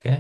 Okay.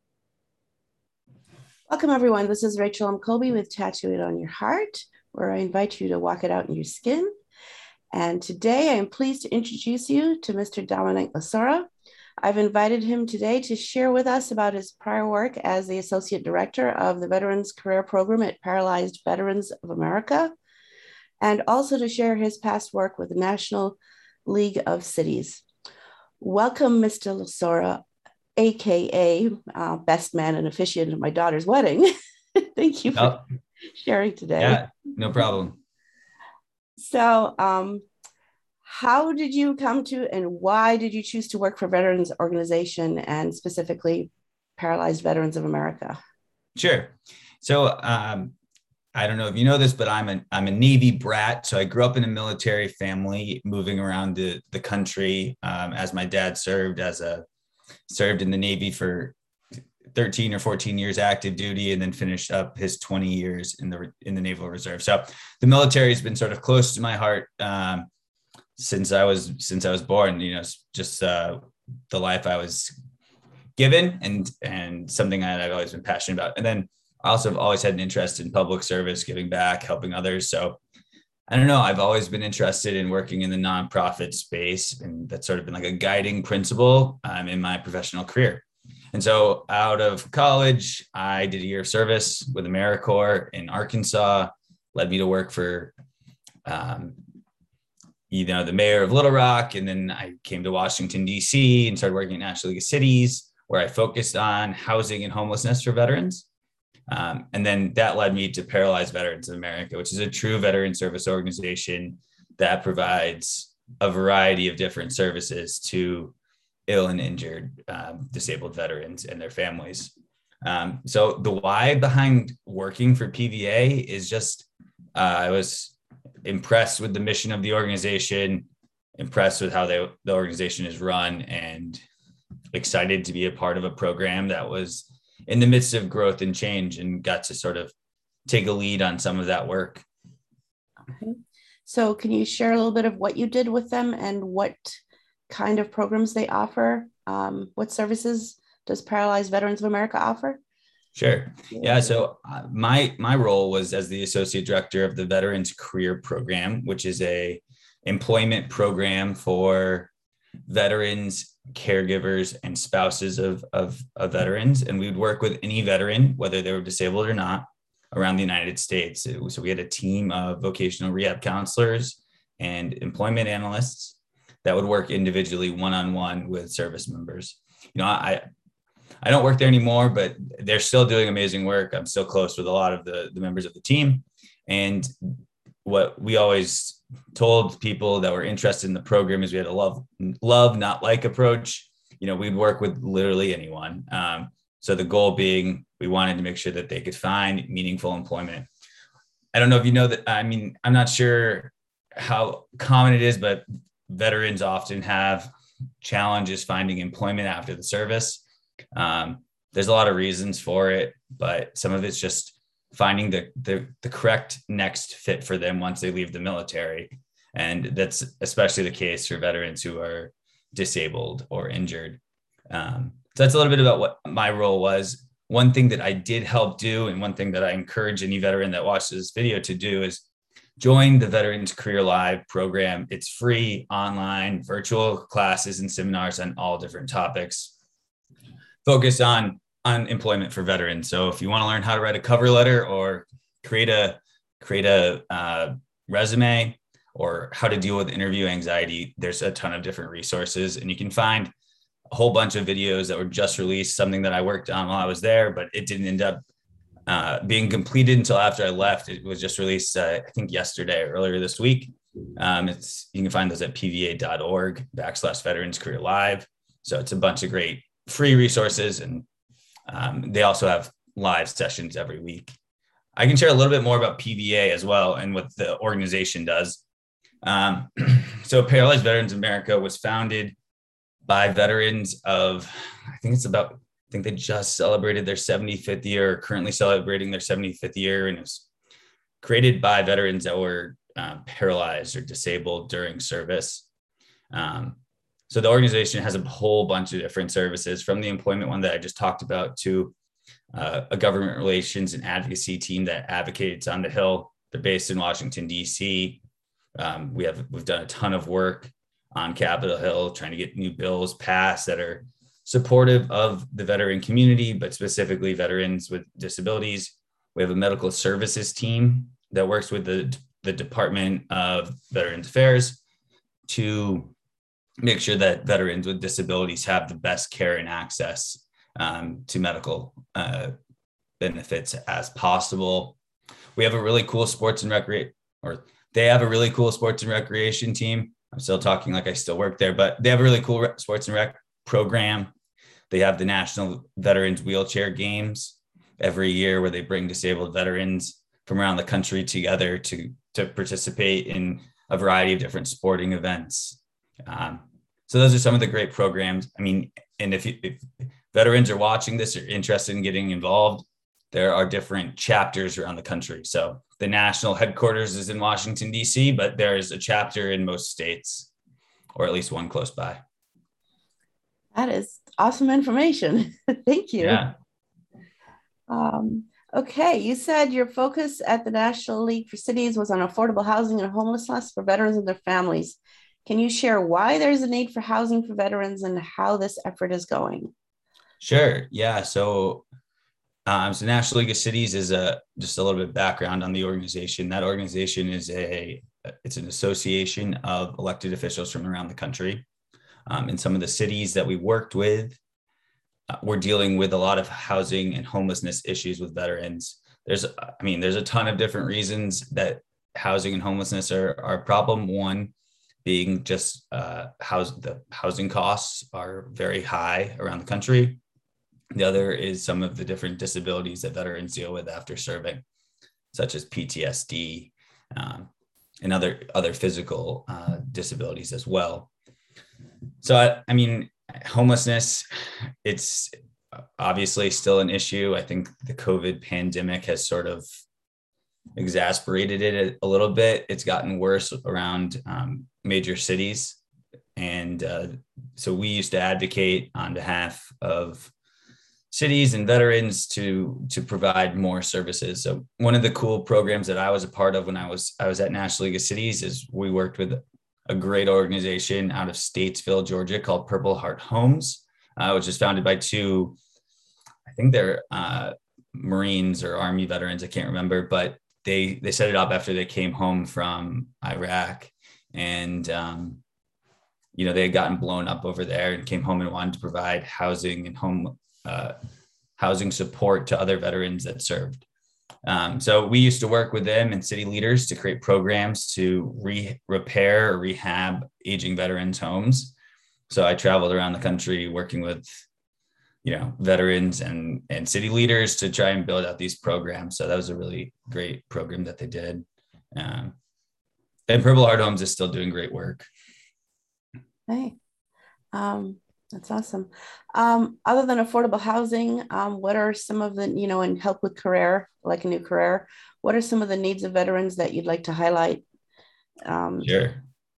Welcome, everyone. This is Rachel M. Colby with Tattoo It on Your Heart, where I invite you to walk it out in your skin. And today I am pleased to introduce you to Mr. Dominic Lasora. I've invited him today to share with us about his prior work as the Associate Director of the Veterans Career Program at Paralyzed Veterans of America, and also to share his past work with the National League of Cities. Welcome, Mr. Lasora, AKA best man and officiant at my daughter's wedding. Thank you for Oh, sharing today. yeah, no problem. So, how did you come to and why did you choose to work for Veterans Organization and specifically Paralyzed Veterans of America? Sure. So, I don't know if you know this, but I'm a Navy brat. So I grew up in a military family, moving around the country as my dad served in the Navy for 13 or 14 years active duty, and then finished up his 20 years in the Naval Reserve. So the military has been sort of close to my heart since I was born. You know, just the life I was given, and something that I've always been passionate about. And then I also have always had an interest in public service, giving back, helping others. So I don't know, I've always been interested in working in the nonprofit space, and that's sort of been like a guiding principle in my professional career. And so out of college, I did a year of service with AmeriCorps in Arkansas, led me to work for the mayor of Little Rock. And then I came to Washington, D.C. and started working at National League of Cities, where I focused on housing and homelessness for veterans. And then that led me to Paralyzed Veterans of America, which is a true veteran service organization that provides a variety of different services to ill and injured disabled veterans and their families. So the why behind working for PVA is just I was impressed with the mission of the organization, impressed with how the organization is run, and excited to be a part of a program that was in the midst of growth and change, and got to sort of take a lead on some of that work. Okay. So can you share a little bit of what you did with them and what kind of programs they offer? What services does Paralyzed Veterans of America offer? Sure. Yeah. So my role was as the associate director of the Veterans Career Program, which is a employment program for veterans, caregivers, and spouses of veterans. And we would work with any veteran, whether they were disabled or not, around the United States. So we had a team of vocational rehab counselors and employment analysts that would work individually one-on-one with service members. You know, I don't work there anymore, but they're still doing amazing work. I'm still close with a lot of the members of the team. And what we always told people that were interested in the program is we had a love, not like approach. You know, we'd work with literally anyone. So the goal being, we wanted to make sure that they could find meaningful employment. I don't know if you know that. I mean, I'm not sure how common it is, but veterans often have challenges finding employment after the service. There's a lot of reasons for it, but some of it's just finding the correct next fit for them once they leave the military. And that's especially the case for veterans who are disabled or injured. So that's a little bit about what my role was. One thing that I did help do, and one thing that I encourage any veteran that watches this video to do, is join the Veterans Career Live program. It's free, online, virtual classes and seminars on all different topics, focused on employment for veterans. So if you want to learn how to write a cover letter or create a resume, or how to deal with interview anxiety, there's a ton of different resources, and you can find a whole bunch of videos that were just released, something that I worked on while I was there, but it didn't end up being completed until after I left. It was just released, I think yesterday, earlier this week. You can find those at pva.org/Veterans Career Live. So it's a bunch of great free resources, and they also have live sessions every week. I can share a little bit more about PVA as well and what the organization does. So Paralyzed Veterans of America was founded by veterans of, I think they just celebrated their 75th year, currently celebrating their 75th year. And it was created by veterans that were paralyzed or disabled during service. So the organization has a whole bunch of different services, from the employment one that I just talked about to a government relations and advocacy team that advocates on the Hill. They're based in Washington, D.C. We've done a ton of work on Capitol Hill, trying to get new bills passed that are supportive of the veteran community, but specifically veterans with disabilities. We have a medical services team that works with the Department of Veterans Affairs to make sure that veterans with disabilities have the best care and access to medical benefits as possible. We have a really cool they have a really cool sports and recreation team. I'm still talking like I still work there, but they have a really cool sports and rec program. They have the National Veterans Wheelchair Games every year, where they bring disabled veterans from around the country together to participate in a variety of different sporting events. So those are some of the great programs. I mean, and if veterans are watching this or interested in getting involved, there are different chapters around the country. So the national headquarters is in Washington, D.C., but there is a chapter in most states, or at least one close by. That is awesome information. Thank you. Yeah. Okay, you said your focus at the National League for Cities was on affordable housing and homelessness for veterans and their families. Can you share why there's a need for housing for veterans and how this effort is going? Sure. Yeah. So National League of Cities is just a little bit background on the organization. That organization is it's an association of elected officials from around the country. In some of the cities that we worked with, we're dealing with a lot of housing and homelessness issues with veterans. There's a ton of different reasons that housing and homelessness are a problem. One being just the housing costs are very high around the country. The other is some of the different disabilities that veterans deal with after serving, such as PTSD and other physical disabilities as well. So, homelessness, it's obviously still an issue. I think the COVID pandemic has sort of exasperated it a little bit. It's gotten worse around major cities. And so we used to advocate on behalf of cities and veterans to provide more services. So one of the cool programs that I was a part of when I was at National League of Cities is we worked with a great organization out of Statesville, Georgia, called Purple Heart Homes, which is founded by two, I think they're Marines or Army veterans, I can't remember, but they set it up after they came home from Iraq, and they had gotten blown up over there and came home and wanted to provide housing and housing support to other veterans that served. So we used to work with them and city leaders to create programs to repair or rehab aging veterans' homes. So I traveled around the country working with, veterans and city leaders to try and build out these programs. So that was a really great program that they did. And Purple Heart Homes is still doing great work. Hey, that's awesome. Other than affordable housing, what are some of the, and help with career, like a new career, what are some of the needs of veterans that you'd like to highlight? Sure.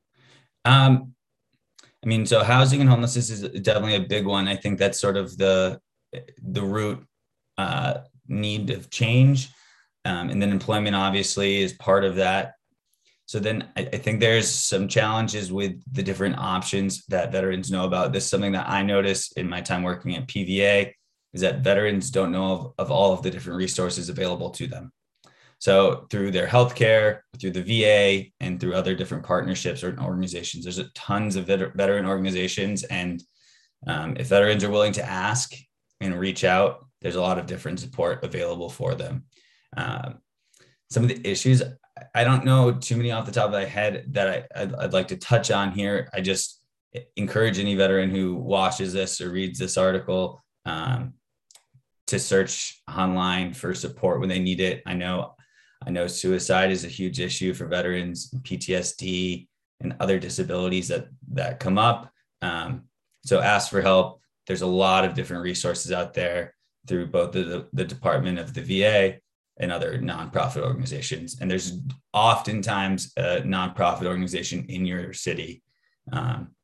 So housing and homelessness is definitely a big one. I think that's sort of the root need of change. And then employment obviously is part of that. So then I think there's some challenges with the different options that veterans know about. This is something that I noticed in my time working at PVA, is that veterans don't know of all of the different resources available to them. So through their healthcare, through the VA, and through other different partnerships or organizations, there's tons of veteran organizations. And if veterans are willing to ask and reach out, there's a lot of different support available for them. Some of the issues, I don't know too many off the top of my head that I'd like to touch on here. I just encourage any veteran who watches this or reads this article to search online for support when they need it. I know suicide is a huge issue for veterans, PTSD and other disabilities that come up. So ask for help. There's a lot of different resources out there through both the Department of the VA and other nonprofit organizations. And there's oftentimes a nonprofit organization in your city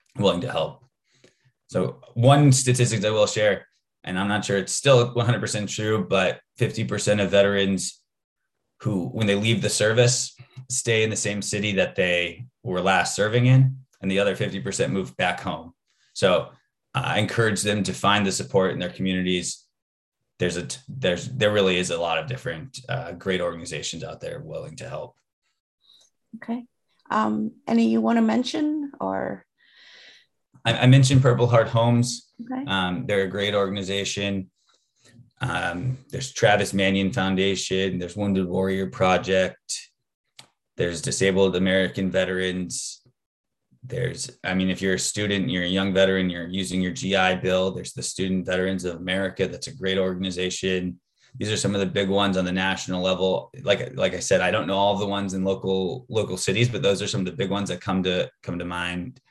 willing to help. So one statistics I will share, and I'm not sure it's still 100% true, but 50% of veterans who, when they leave the service, stay in the same city that they were last serving in, and the other 50% move back home. So I encourage them to find the support in their communities. There really is a lot of different great organizations out there willing to help. Okay. Any you want to mention, or? I mentioned Purple Heart Homes. Okay. They're a great organization. There's Travis Manion Foundation. There's Wounded Warrior Project. There's Disabled American Veterans. If you're a student, you're a young veteran, you're using your GI Bill. There's the Student Veterans of America. That's a great organization. These are some of the big ones on the national level. Like I said, I don't know all the ones in local cities, but those are some of the big ones that come to mind.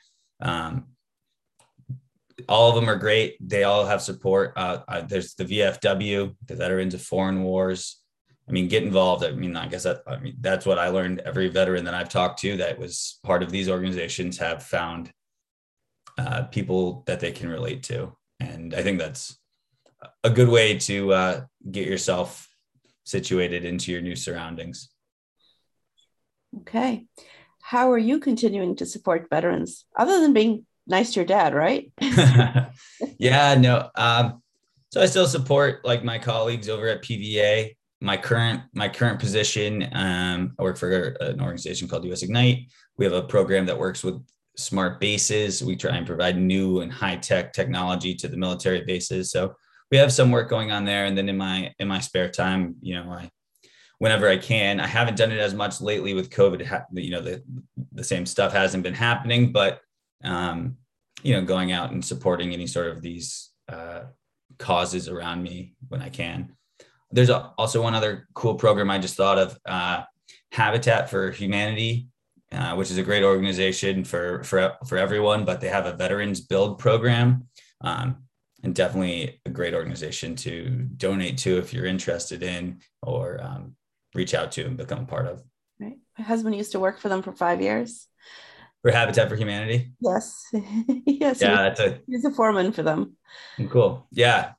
All of them are great. They all have support. There's the VFW, the Veterans of Foreign Wars. Get involved. That's what I learned. Every veteran that I've talked to that was part of these organizations have found people that they can relate to. And I think that's a good way to get yourself situated into your new surroundings. Okay. How are you continuing to support veterans other than being nice to your dad, right? Yeah, no. So I still support like my colleagues over at PVA. My current position, I work for an organization called US Ignite. We have a program that works with smart bases. We try and provide new and high-tech technology to the military bases. So we have some work going on there. And then in my spare time, whenever I can, I haven't done it as much lately with COVID. The same stuff hasn't been happening, but going out and supporting any sort of these causes around me when I can. There's also one other cool program I just thought of, Habitat for Humanity, which is a great organization for everyone, but they have a veterans build program, and definitely a great organization to donate to if you're interested in, or reach out to and become a part of. Right. My husband used to work for them for 5 years. For Habitat for Humanity? Yes. Yes. Yeah, he's a foreman for them. Cool. Yeah.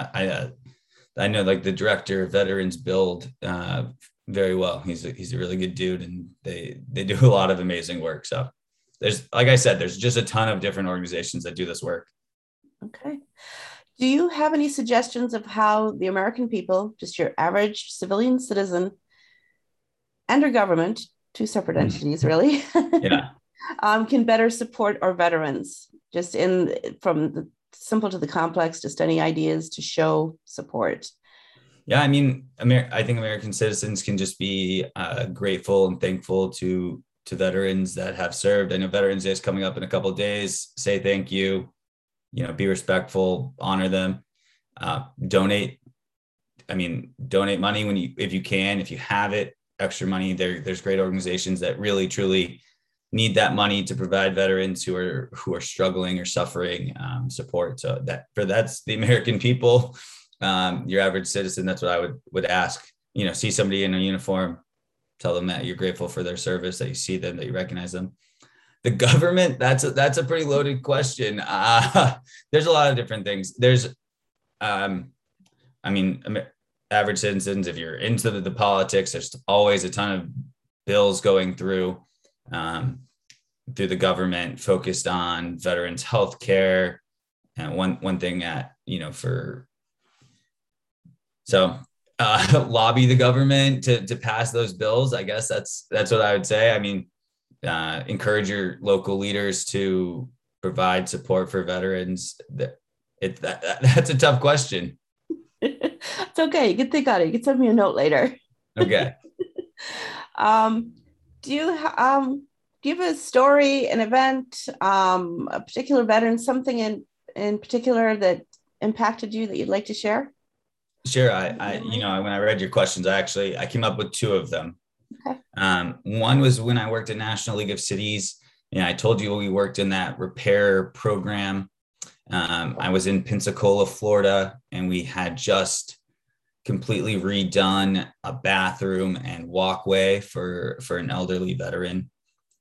I know like the director of Veterans Build very well. He's a really good dude, and they do a lot of amazing work. So there's, like I said, there's just a ton of different organizations that do this work. Okay. Do you have any suggestions of how the American people, just your average civilian citizen, and our government, two separate entities really, yeah, can better support our veterans, just from the simple to the complex, just any ideas to show support? Yeah, I think American citizens can just be grateful and thankful to veterans that have served. I know Veterans Day is coming up in a couple of days. Say thank you, be respectful, honor them, donate. Donate money if you can, if you have it, extra money. There's great organizations that really truly need that money to provide veterans who are struggling or suffering support. So that's the American people. Your average citizen, that's what I would ask. See somebody in a uniform, tell them that you're grateful for their service, that you see them, that you recognize them. The government, that's a pretty loaded question. There's a lot of different things. There's, average citizens, if you're into the politics, there's always a ton of bills going through the government focused on veterans' health care. And one thing lobby the government to pass those bills. I guess that's what I would say. Encourage your local leaders to provide support for veterans. That's a tough question. It's okay. You can think on it. You can send me a note later. Okay. Do you have a story, an event, a particular veteran, something in particular that impacted you that you'd like to share? Sure. When I read your questions, I came up with two of them. Okay. One was when I worked at National League of Cities. I told you we worked in that repair program. I was in Pensacola, Florida, and we had just completely redone a bathroom and walkway for an elderly veteran.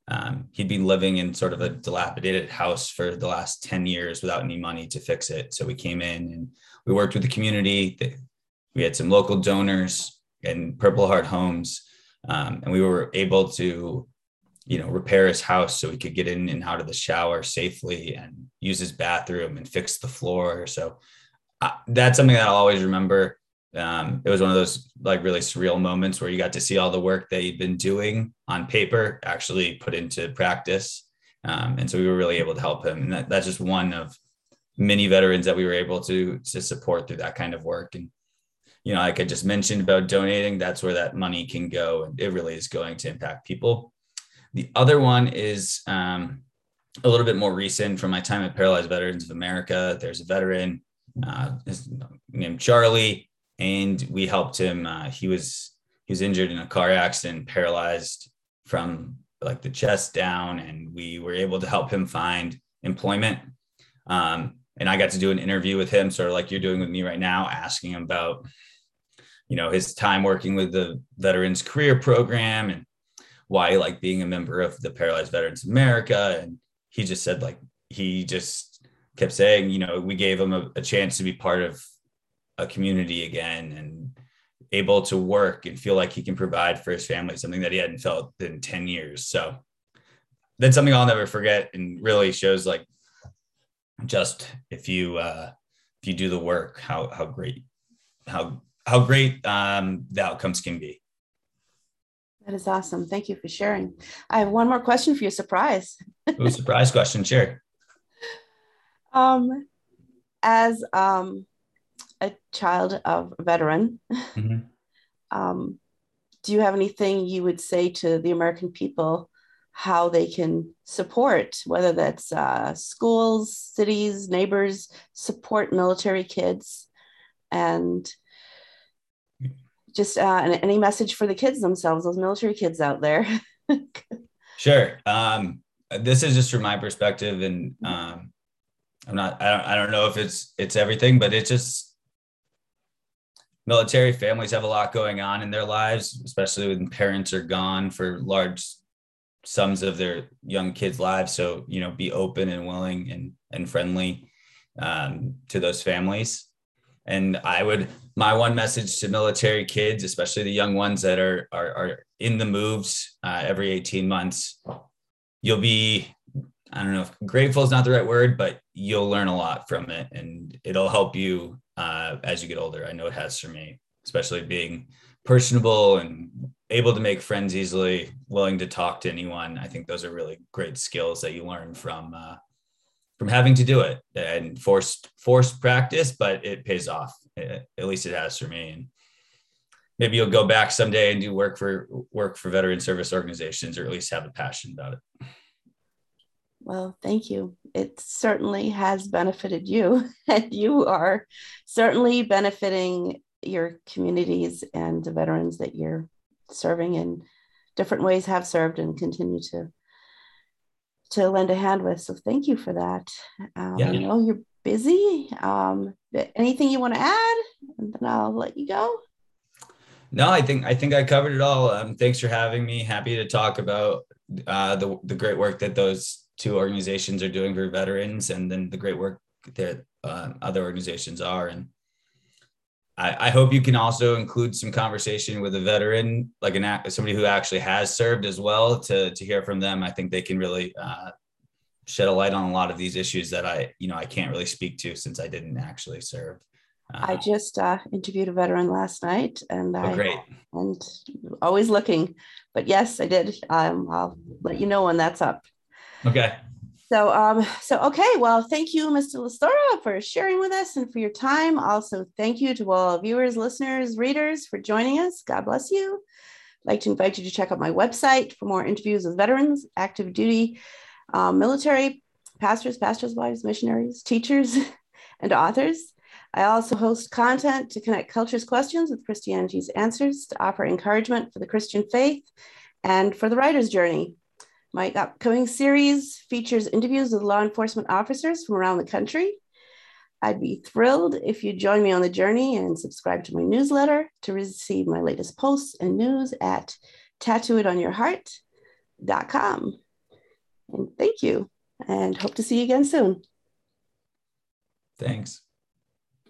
He'd been living in sort of a dilapidated house for the last 10 years without any money to fix it. So we came in and we worked with the community. We had some local donors and Purple Heart Homes. And we were able to, repair his house so he could get in and out of the shower safely and use his bathroom and fix the floor. So that's something that I'll always remember. It was one of those like really surreal moments where you got to see all the work that he'd been doing on paper actually put into practice. And so we were really able to help him. And that's just one of many veterans that we were able to support through that kind of work. And, like I just mentioned about donating, that's where that money can go. And it really is going to impact people. The other one is a little bit more recent from my time at Paralyzed Veterans of America. There's a veteran named Charlie, and we helped him. He was injured in a car accident, paralyzed from like the chest down, and we were able to help him find employment. And I got to do an interview with him, sort of like you're doing with me right now, asking him about, his time working with the Veterans Career Program and why he liked being a member of the Paralyzed Veterans of America. And he just said, like, he just kept saying, we gave him a chance to be part of a community again and able to work and feel like he can provide for his family, something that he hadn't felt in 10 years. So that's something I'll never forget, and really shows like just if you do the work, how great the outcomes can be. That is awesome. Thank you for sharing. I have one more question for you. Surprise. Ooh, surprise question. Sure. As a child of a veteran, Mm-hmm. Do you have anything you would say to the American people, how they can support, whether that's schools, cities, neighbors, support military kids, and just any message for the kids themselves, those military kids out there? Sure. This is just from my perspective, and I don't know if it's everything, but it's just military families have a lot going on in their lives, especially when parents are gone for large sums of their young kids' lives. So, be open and willing and friendly to those families. And my one message to military kids, especially the young ones that are in the moves every 18 months, you'll be, I don't know if grateful is not the right word, but you'll learn a lot from it, and it'll help you as you get older. I know it has for me, especially being personable and able to make friends easily, willing to talk to anyone. I think those are really great skills that you learn from having to do it, and forced practice, but it pays off. At least it has for me. And maybe you'll go back someday and do work for veteran service organizations, or at least have a passion about it. Well, thank you. It certainly has benefited you, and you are certainly benefiting your communities and the veterans that you're serving in different ways, have served, and continue to lend a hand with. So thank you for that. Yeah. I know you're busy. Anything you want to add? And then I'll let you go. No, I think I covered it all. Thanks for having me. Happy to talk about the great work that those two organizations are doing for veterans, and then the great work that other organizations are. And I hope you can also include some conversation with a veteran, like somebody who actually has served as well, to hear from them. I think they can really shed a light on a lot of these issues that I can't really speak to since I didn't actually serve. I just interviewed a veteran last night, and great. And always looking, but yes, I did. I'll let you know when that's up. Okay. So okay. Well, thank you, Mr. Lasora, for sharing with us and for your time. Also, thank you to all viewers, listeners, readers for joining us. God bless you. I'd like to invite you to check out my website for more interviews with veterans, active duty, military, pastors, wives, missionaries, teachers, and authors. I also host content to connect culture's questions with Christianity's answers, to offer encouragement for the Christian faith and for the writer's journey. My upcoming series features interviews with law enforcement officers from around the country. I'd be thrilled if you join me on the journey and subscribe to my newsletter to receive my latest posts and news at tattooitonyourheart.com. And thank you, and hope to see you again soon. Thanks.